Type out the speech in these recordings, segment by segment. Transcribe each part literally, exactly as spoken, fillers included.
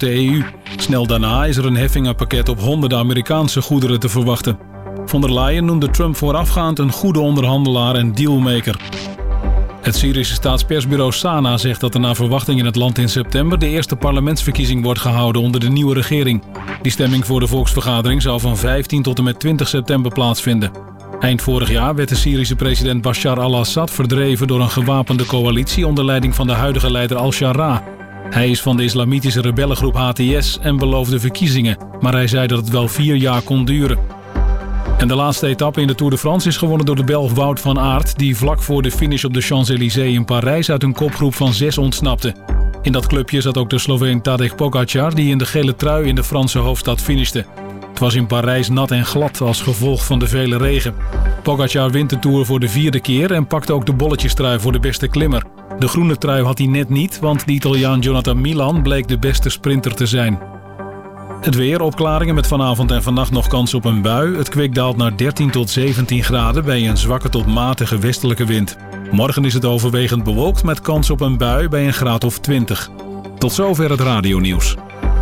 de E U. Snel daarna is er een heffingenpakket op honderden Amerikaanse goederen te verwachten. Von der Leyen noemde Trump voorafgaand een goede onderhandelaar en dealmaker. Het Syrische staatspersbureau Sana zegt dat er naar verwachting in het land in september de eerste parlementsverkiezing wordt gehouden onder de nieuwe regering. Die stemming voor de volksvergadering zou van vijftien tot en met twintig september plaatsvinden. Eind vorig jaar werd de Syrische president Bashar al-Assad verdreven door een gewapende coalitie onder leiding van de huidige leider al-Shara. Hij is van de islamitische rebellengroep H T S en beloofde verkiezingen, maar hij zei dat het wel vier jaar kon duren. En de laatste etappe in de Tour de France is gewonnen door de Belg Wout van Aert, die vlak voor de finish op de Champs-Élysées in Parijs uit een kopgroep van zes ontsnapte. In dat clubje zat ook de Sloveen Tadej Pogačar, die in de gele trui in de Franse hoofdstad finishte. Het was in Parijs nat en glad als gevolg van de vele regen. Pogačar wint de Tour voor de vierde keer en pakte ook de bolletjestrui voor de beste klimmer. De groene trui had hij net niet, want de Italiaan Jonathan Milan bleek de beste sprinter te zijn. Het weer, opklaringen met vanavond en vannacht nog kans op een bui. Het kwik daalt naar dertien tot zeventien graden bij een zwakke tot matige westelijke wind. Morgen is het overwegend bewolkt met kans op een bui bij een graad of twintig. Tot zover het radionieuws.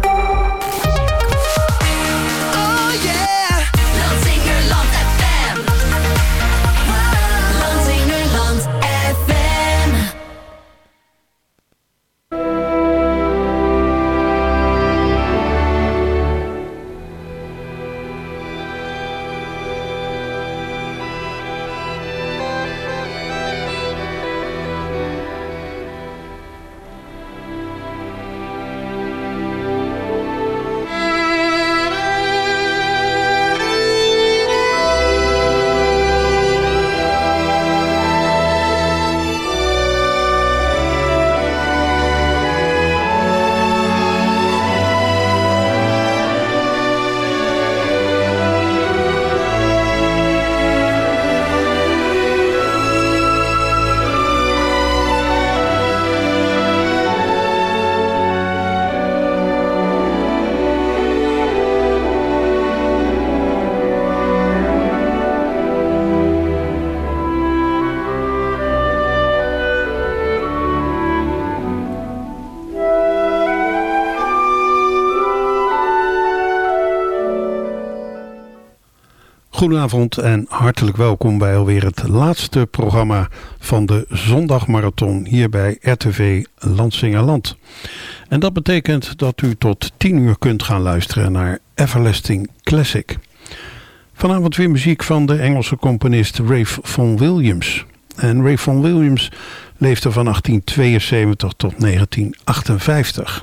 Goedenavond en hartelijk welkom bij alweer het laatste programma van de zondagmarathon hier bij R T V Lansingerland. En dat betekent dat u tot tien uur kunt gaan luisteren naar Everlasting Classic. Vanavond weer muziek van de Engelse componist Ralph Vaughan Williams. En Ralph Vaughan Williams leefde van achttien tweeënzeventig tot negentien achtenvijftig.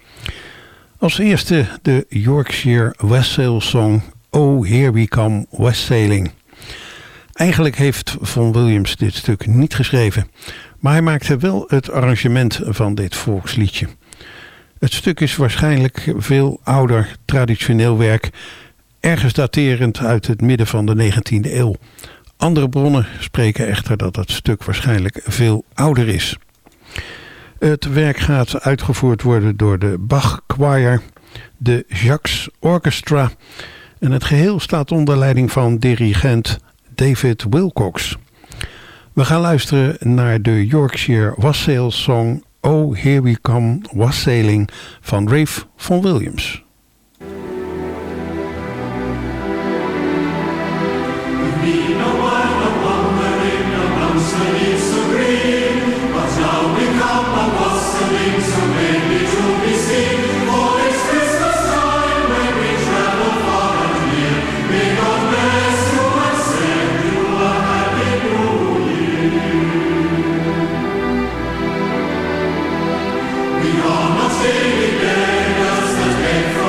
Als eerste de Yorkshire Wassail Song Oh, Here We Come Wassailing. Eigenlijk heeft Vaughan Williams dit stuk niet geschreven, maar hij maakte wel het arrangement van dit volksliedje. Het stuk is waarschijnlijk veel ouder traditioneel werk, ergens daterend uit het midden van de negentiende eeuw. Andere bronnen spreken echter dat het stuk waarschijnlijk veel ouder is. Het werk gaat uitgevoerd worden door de Bach Choir, de Jacques Orchestra, en het geheel staat onder leiding van dirigent David Wilcox. We gaan luisteren naar de Yorkshire Wassail Song Oh, Here We Come Wassailing van Ralph Vaughan Williams. We are not saving beggars that beg for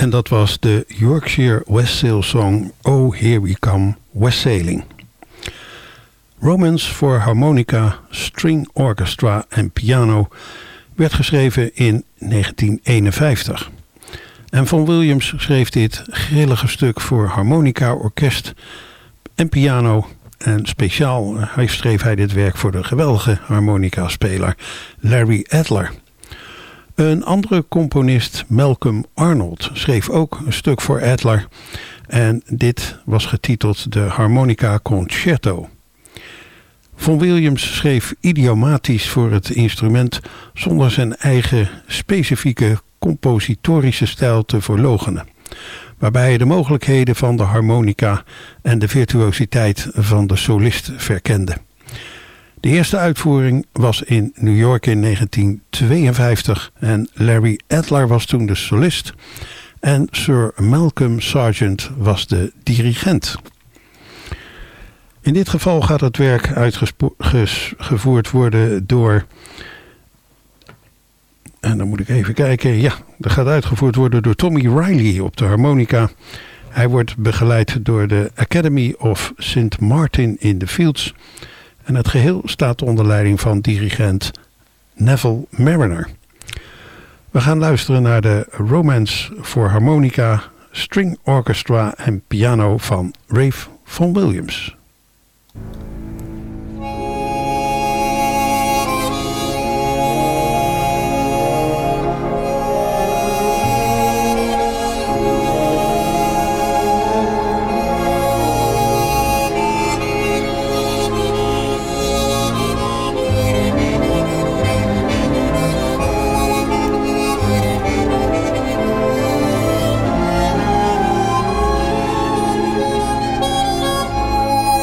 En dat was de Yorkshire Westsail song Oh Here We Come Westsailing. Romance voor harmonica, string orchestra en piano werd geschreven in negentien eenenvijftig. En Vaughan Williams schreef dit grillige stuk voor harmonica, orkest en piano. En speciaal hij schreef hij dit werk voor de geweldige harmonica-speler Larry Adler. Een andere componist, Malcolm Arnold, schreef ook een stuk voor Adler. En dit was getiteld de Harmonica Concerto. Vaughan Williams schreef idiomatisch voor het instrument zonder zijn eigen specifieke compositorische stijl te verloochenen, waarbij hij de mogelijkheden van de harmonica en de virtuositeit van de solist verkende. De eerste uitvoering was in New York in negentien tweeënvijftig en Larry Adler was toen de solist en Sir Malcolm Sargent was de dirigent. In dit geval gaat het werk uitgevoerd worden door, en dan moet ik even kijken, ja, dat gaat uitgevoerd worden door Tommy Riley op de harmonica. Hij wordt begeleid door de Academy of Saint Martin in the Fields. En het geheel staat onder leiding van dirigent Neville Mariner. We gaan luisteren naar de Romance voor harmonica, string orchestra en piano van Ralph Vaughan Williams. Thank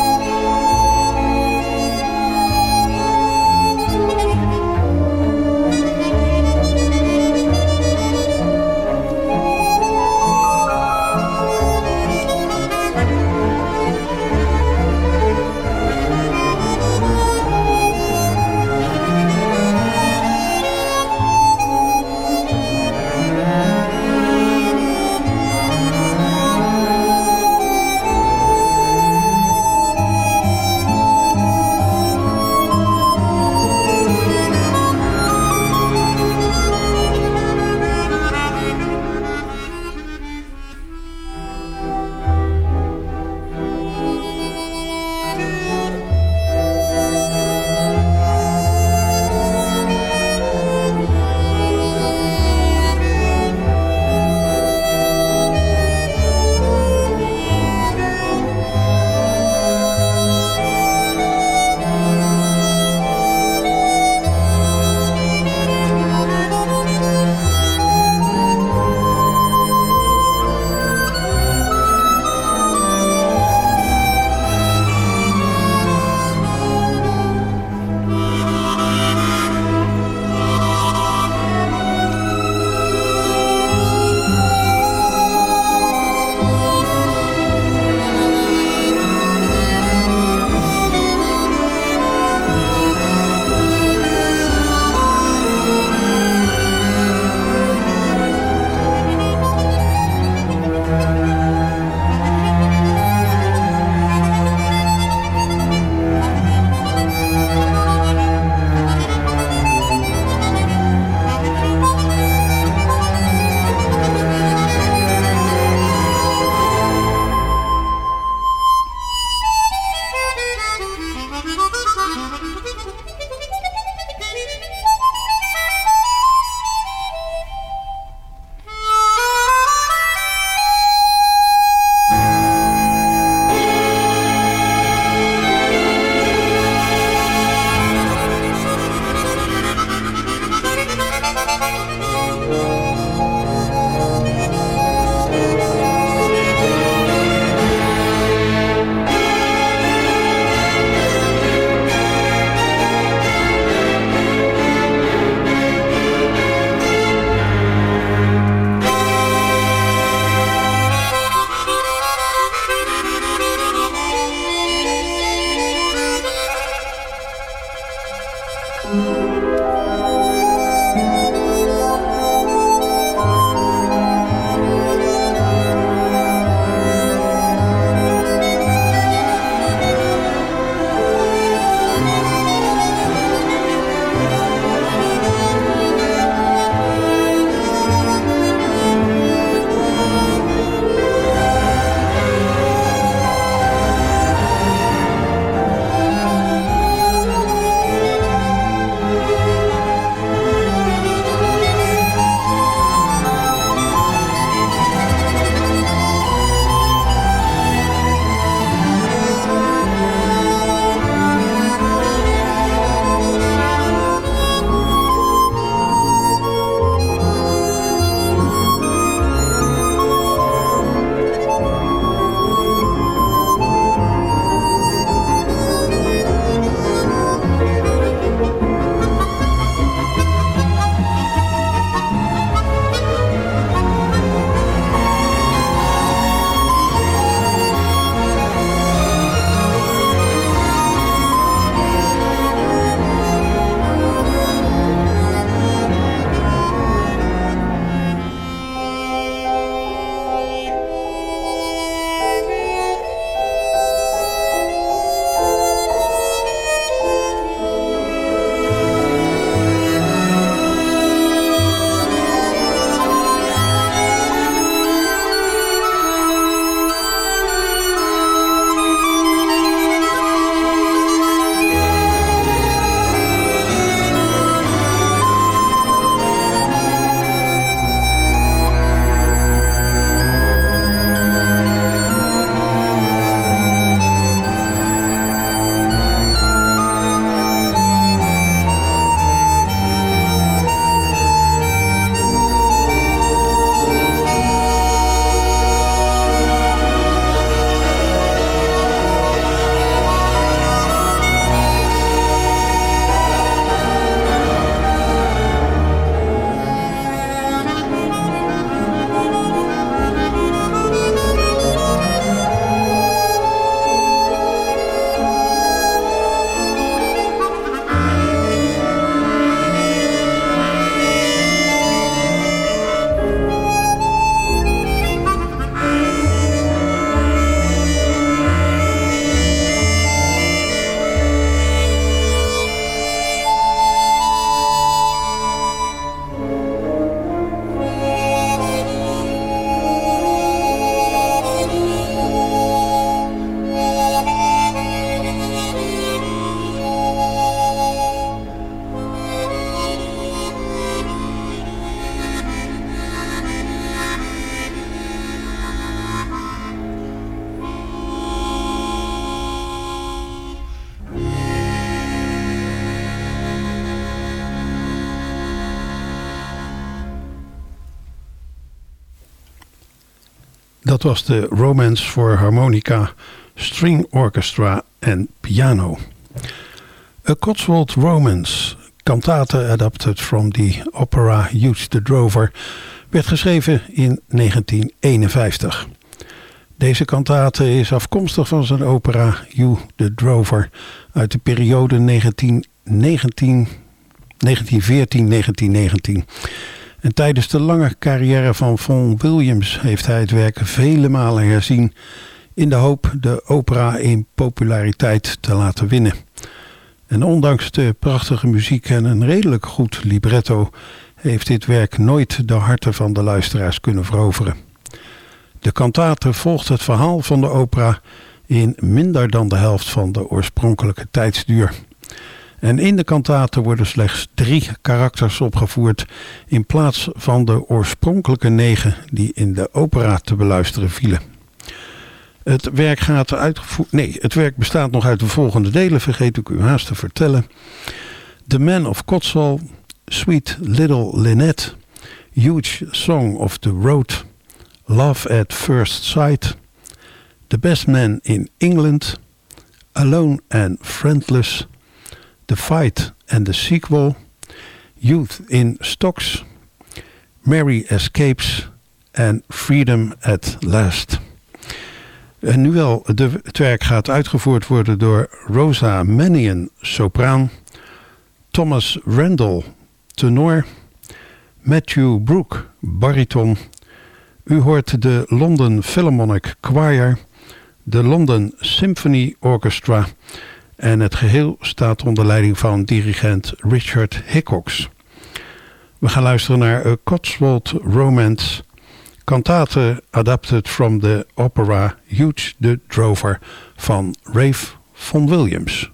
Dat was de Romance voor harmonica, string orchestra en piano. A Cotswold Romance, cantate adapted from the opera Hugh the Drover, werd geschreven in negentien eenenvijftig. Deze cantate is afkomstig van zijn opera Hugh the Drover uit de periode negentien negentien, negentien veertien tot negentien negentien. En tijdens de lange carrière van Vaughan Williams heeft hij het werk vele malen herzien in de hoop de opera in populariteit te laten winnen. En ondanks de prachtige muziek en een redelijk goed libretto heeft dit werk nooit de harten van de luisteraars kunnen veroveren. De cantate volgt het verhaal van de opera in minder dan de helft van de oorspronkelijke tijdsduur. En in de cantate worden slechts drie karakters opgevoerd in plaats van de oorspronkelijke negen die in de opera te beluisteren vielen. Het werk gaat uitgevoerd. Nee, het werk bestaat nog uit de volgende delen, vergeet ik u haast te vertellen. The Man of Cotswold, Sweet Little Lynette, Huge Song of the Road, Love at First Sight, The Best Man in England, Alone and Friendless, The Fight and the Sequel, Youth in Stocks, Mary Escapes en Freedom at Last. En nu wel, de, het werk gaat uitgevoerd worden door Rosa Mannion, sopraan, Thomas Randall, tenor, Matthew Brooke, bariton. U hoort de London Philharmonic Choir, de London Symphony Orchestra en het geheel staat onder leiding van dirigent Richard Hickox. We gaan luisteren naar A Cotswold Romance, cantate adapted from the opera Hugh the Drover van Ralph Vaughan Williams.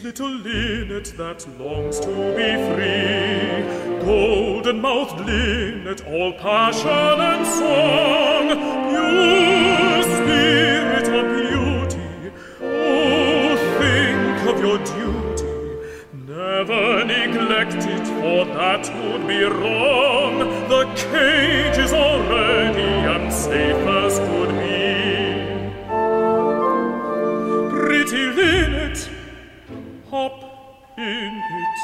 little linnet that longs to be free. Golden-mouthed linnet, all passion and song. You spirit of beauty, oh, think of your duty. Never neglect it, for that would be wrong. The cage is all ready and safe as could be. Pretty linnet, hop in it.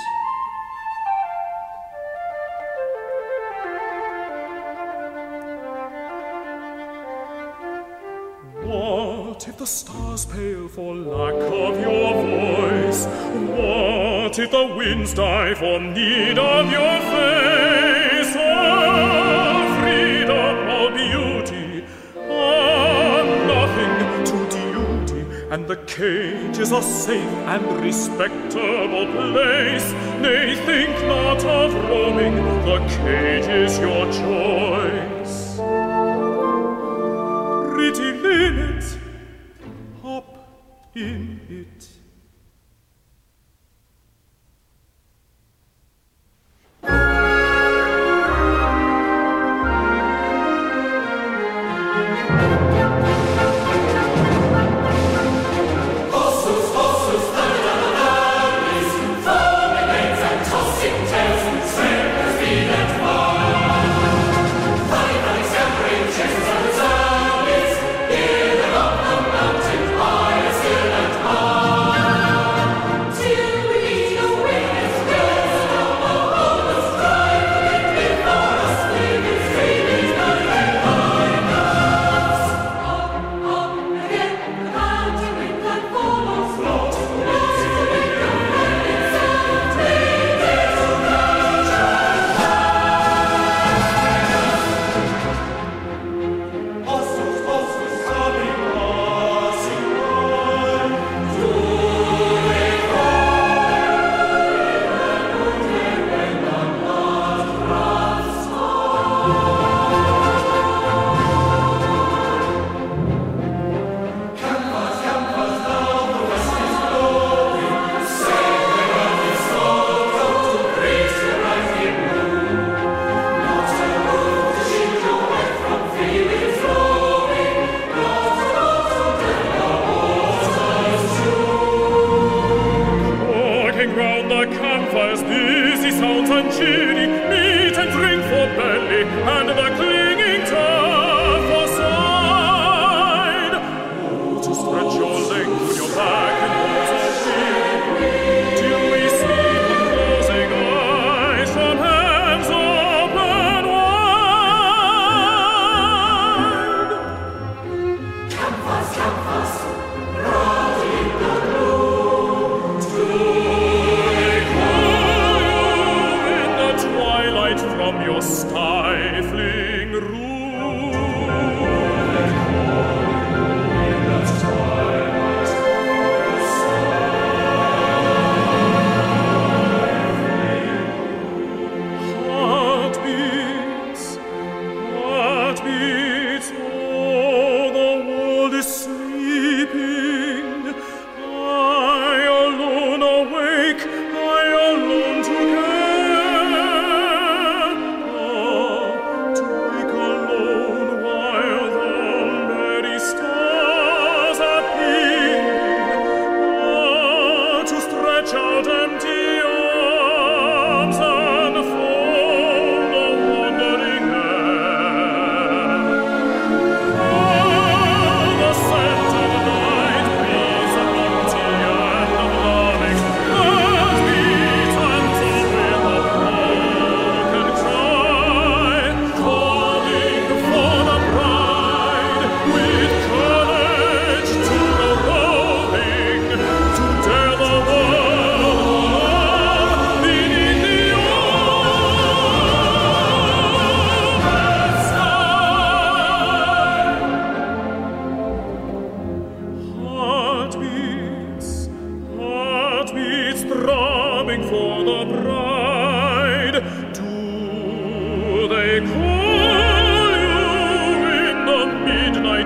What if the stars pale for lack of your voice? What if the winds die for need of your face? Oh, freedom, all beauty, oh, nothing to duty, and the cage is a safe and respectable place. Nay, think not of roaming, the cage is your choice. Pretty linnet, hop in it.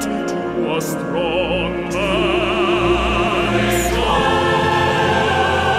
a strong man.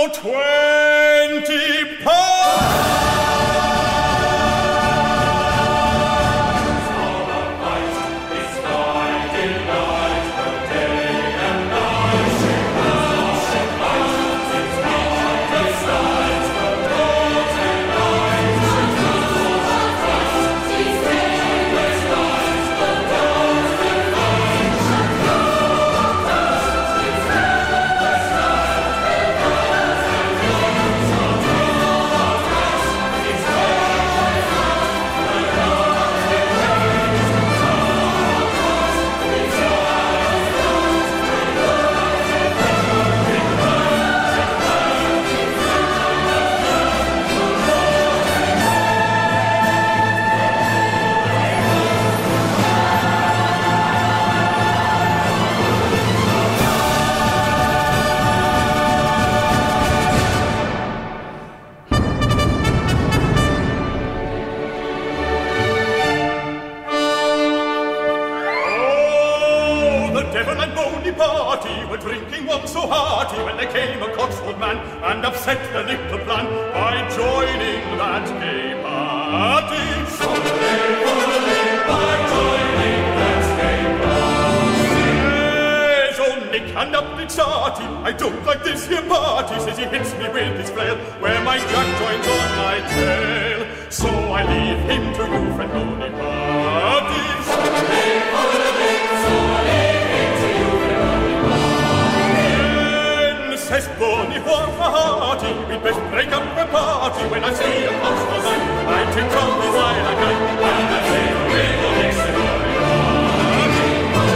twenty pounds. And upset the little plan by joining that gay party. Suddenly, by joining that gay party. Says old Nick and up Nick Sarty, I don't like this here party. Says he hits me with his flail, where my jack joins on my tail. So I leave him to you, friend Boney Party. Suddenly, so I leave him to you, friend Boney Party. Says Boney Hearty, we'd best break up the party. When I see a monster man, I take trouble while I can. And I say, we'll next to Boney Hearty.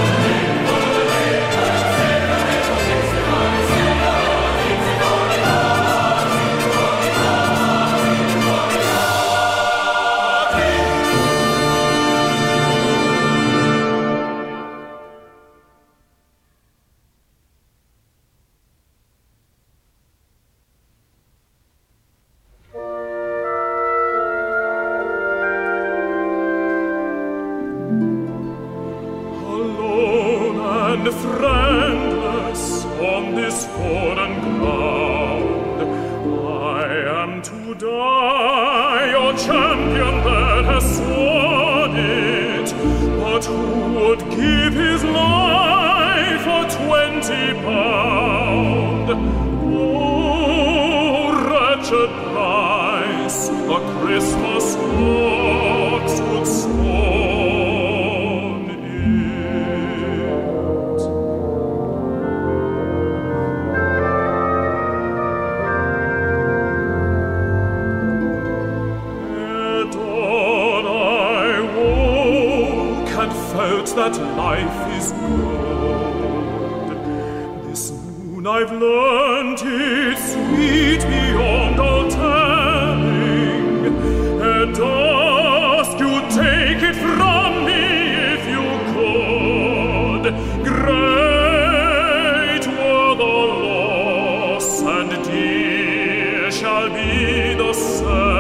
Friendless on this foreign ground, I am to die, your champion that has sworn it. But who would give his life for twenty pound? Oh, wretched price, the Christmas box would scorn. That life is good. This noon I've learned it's sweet beyond all telling, and ask you take it from me if you could. Great were the loss, and dear shall be the selling.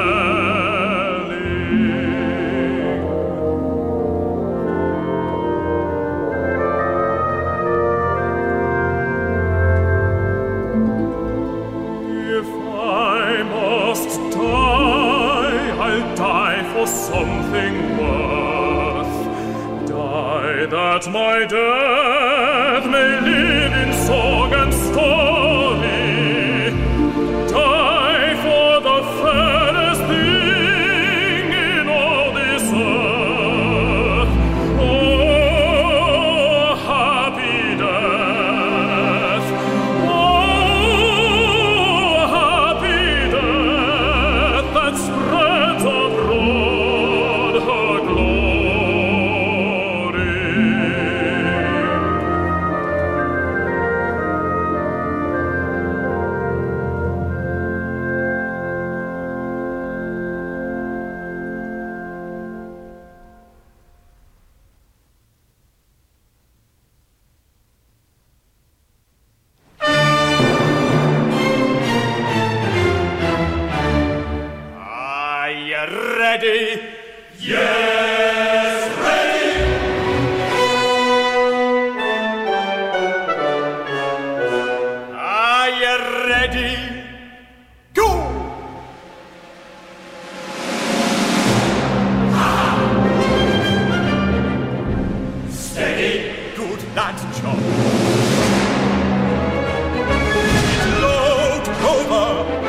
Something worth, die that my death may live in song and story, die for the fairest thing in all this earth. Oh, happy death, oh, happy death that spreads abroad her glory. jump. It's low to Clover.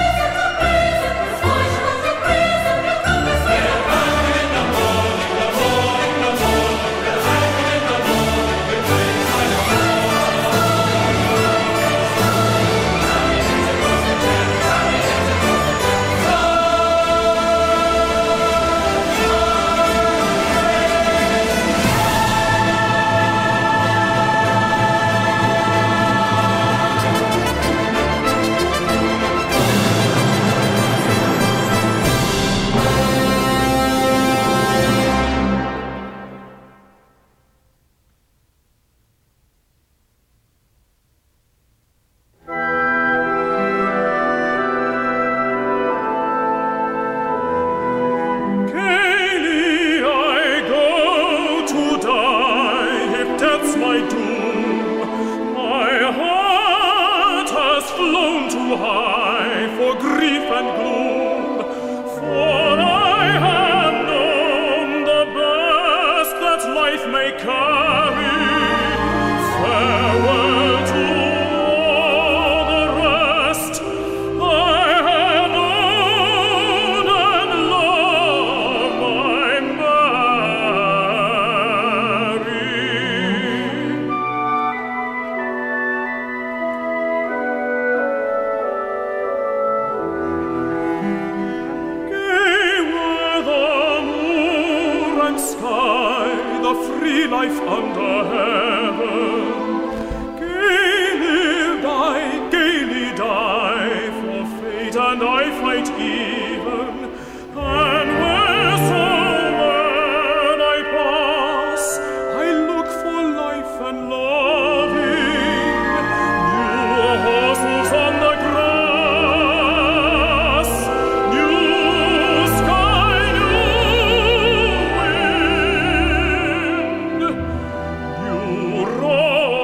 Thank you. life under heaven. Gaily die, gaily die, for fate and I fight even, and wheresoever I pass, I look for life and loving. New horses on the grass, new sky, new wind, new road.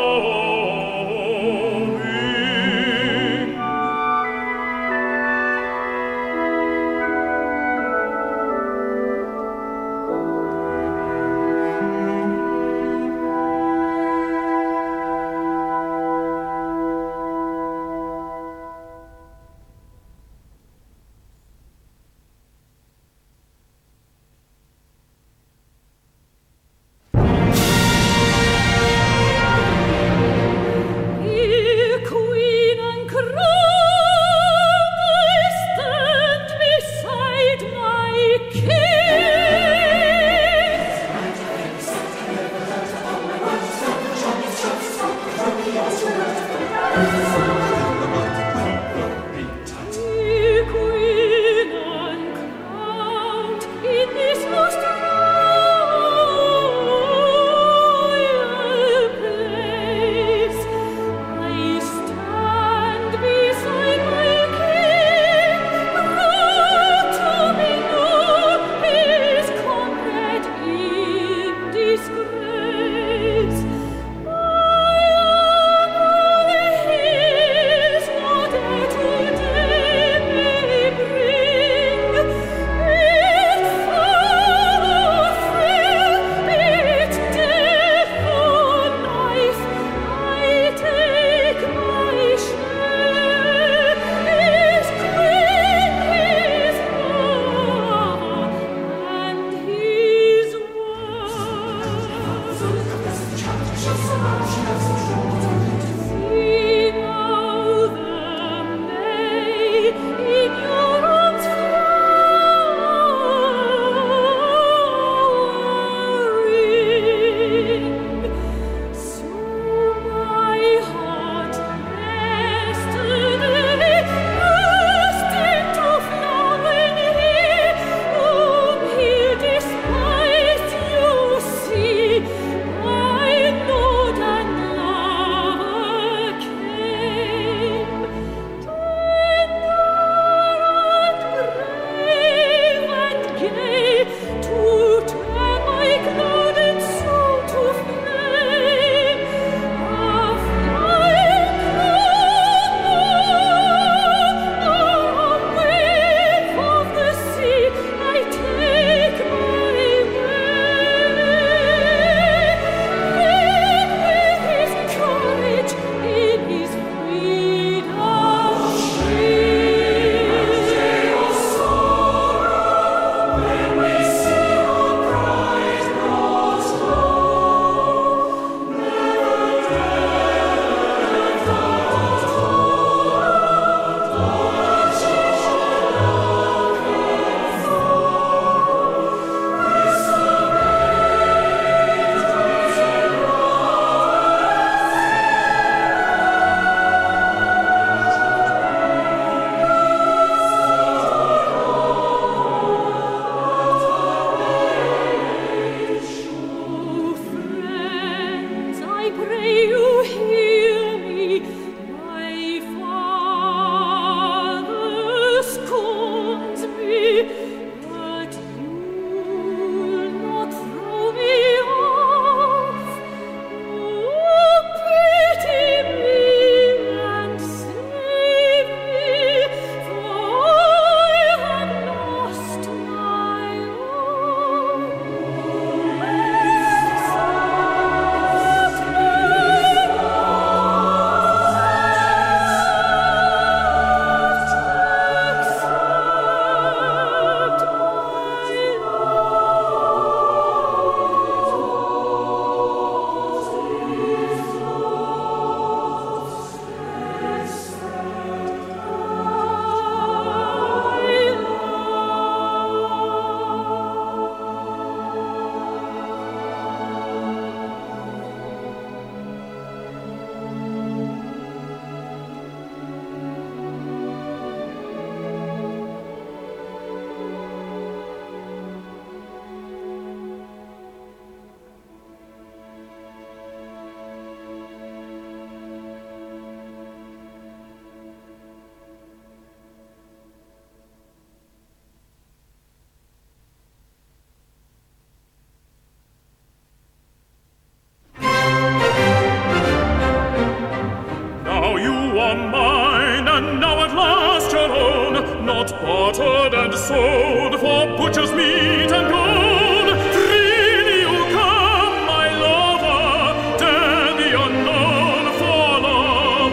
butcher's meat and gold. Freely you come, my lover, dare the unknown for love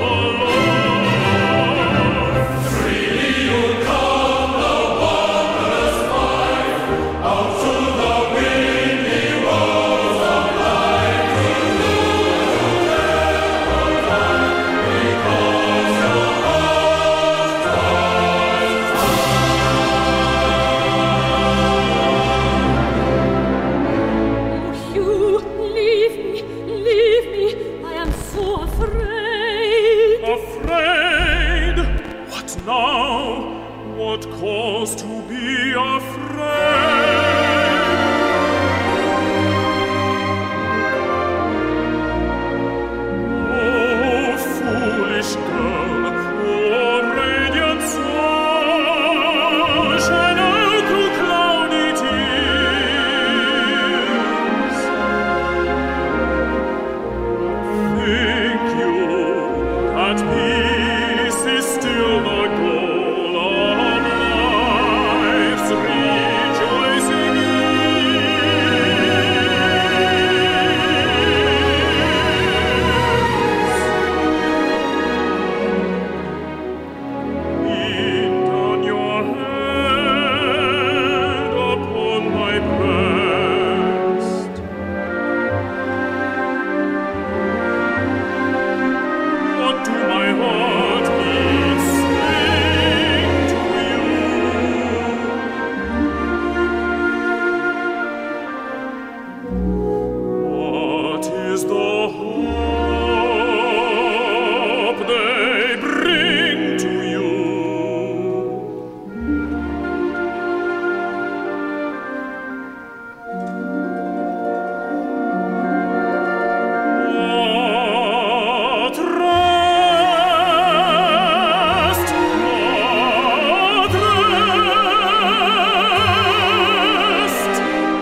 alone. Freely you come, the wanderer's wife, out to the windy roads of life, to lose you never find, because your heart tries Oh, Hugh, leave me, leave me. I am so afraid. Afraid? What now? What cause to be afraid? Oh, foolish girl, oh, radiant soul, shine out through cloudy tears. Think you that peace is still the goal of life's rejoicing Lean down your head upon my breast. What do my heart beats sing to you? What is the hope they bring to you? What rest, what rest?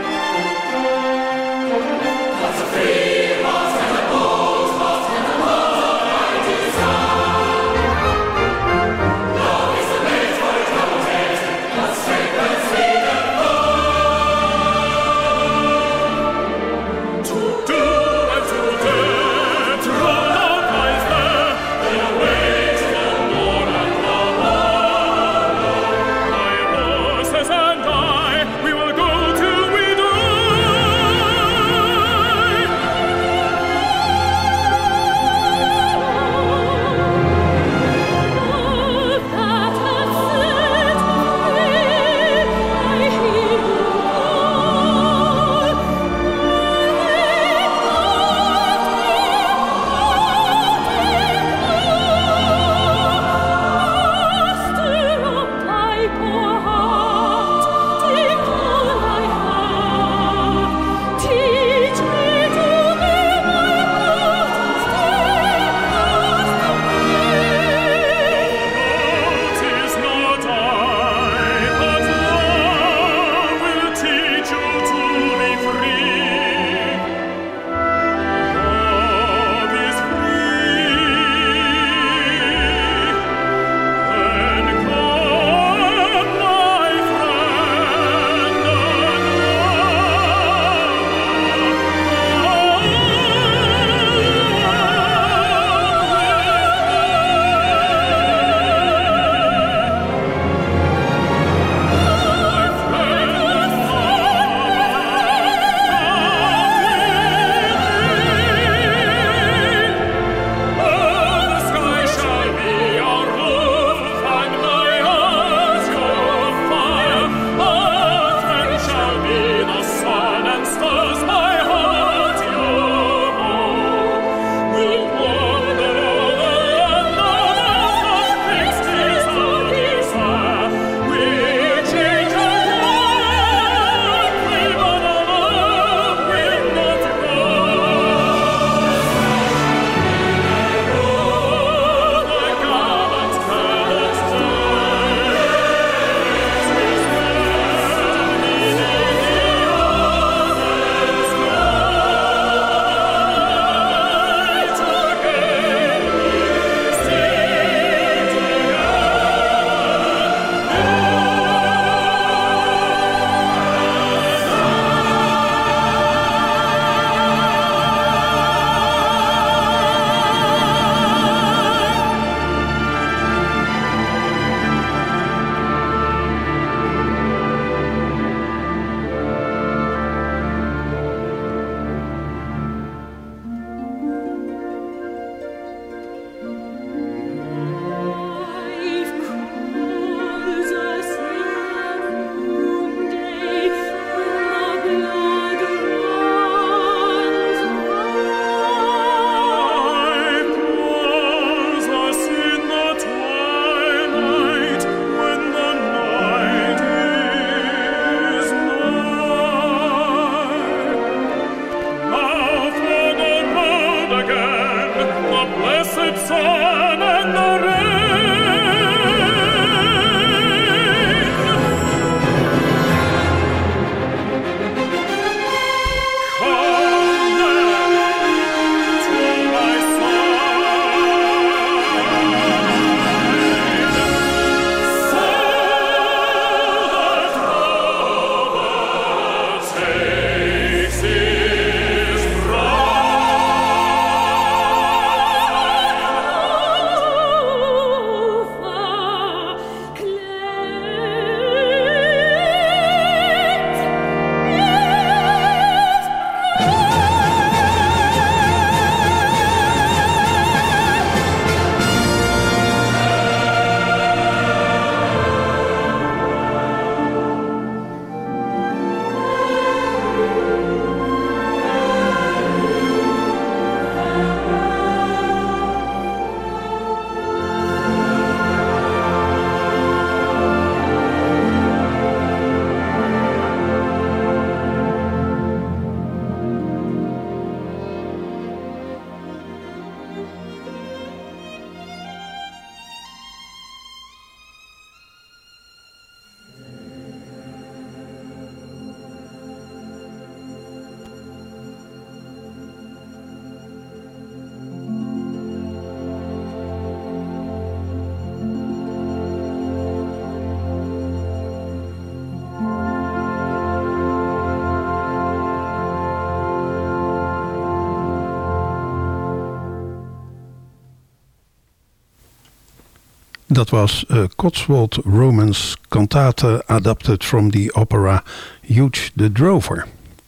To do and to dare, thrown out lies there, they await for more and more. My horses and I, we will go till we die. Dat was uh, Cotswold Romance Cantate adapted from the opera Hugh the Drover.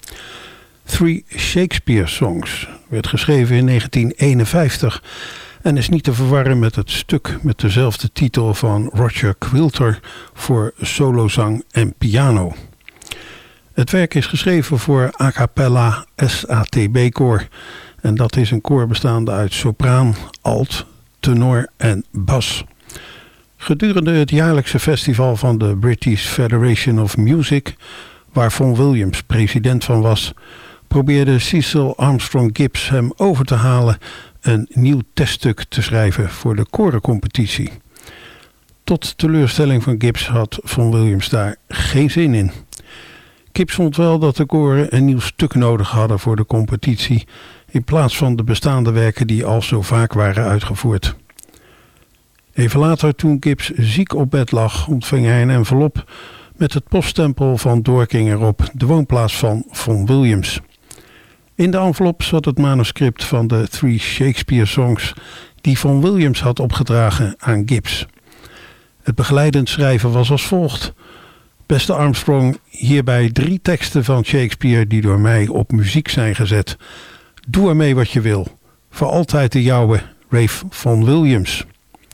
Three Shakespeare Songs werd geschreven in negentien eenenvijftig en is niet te verwarren met het stuk met dezelfde titel van Roger Quilter voor solozang en piano. Het werk is geschreven voor a cappella S A T B-koor en dat is een koor bestaande uit sopraan, alt, tenor en bas. Gedurende het jaarlijkse festival van de British Federation of Music, waar Vaughan Williams president van was, probeerde Cecil Armstrong Gibbs hem over te halen een nieuw teststuk te schrijven voor de korencompetitie. Tot teleurstelling van Gibbs had Vaughan Williams daar geen zin in. Gibbs vond wel dat de koren een nieuw stuk nodig hadden voor de competitie, in plaats van de bestaande werken die al zo vaak waren uitgevoerd. Even later, toen Gibbs ziek op bed lag, ontving hij een envelop met het poststempel van Dorking erop, de woonplaats van Vaughan Williams. In de envelop zat het manuscript van de Three Shakespeare Songs die Vaughan Williams had opgedragen aan Gibbs. Het begeleidend schrijven was als volgt. Beste Armstrong, hierbij drie teksten van Shakespeare die door mij op muziek zijn gezet. Doe ermee wat je wil. Voor altijd de jouwe, Ralph Vaughan Williams.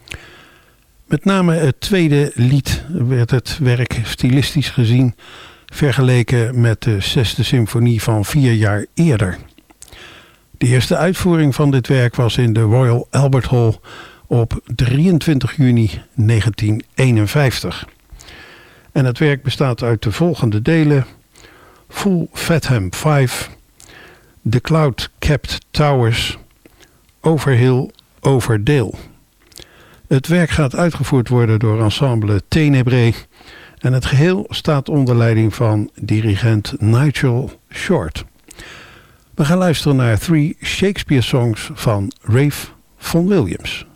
Met name het tweede lied werd het werk stilistisch gezien vergeleken met de zesde symfonie van vier jaar eerder. De eerste uitvoering van dit werk was in de Royal Albert Hall op drieëntwintig juni negentien eenenvijftig. En het werk bestaat uit de volgende delen: Full Fathom vijf, The Cloud-Capped Towers, Overhill, Overdale. Het werk gaat uitgevoerd worden door ensemble Tenebrae en het geheel staat onder leiding van dirigent Nigel Short. We gaan luisteren naar Three Shakespeare Songs van Ralph Vaughan Williams.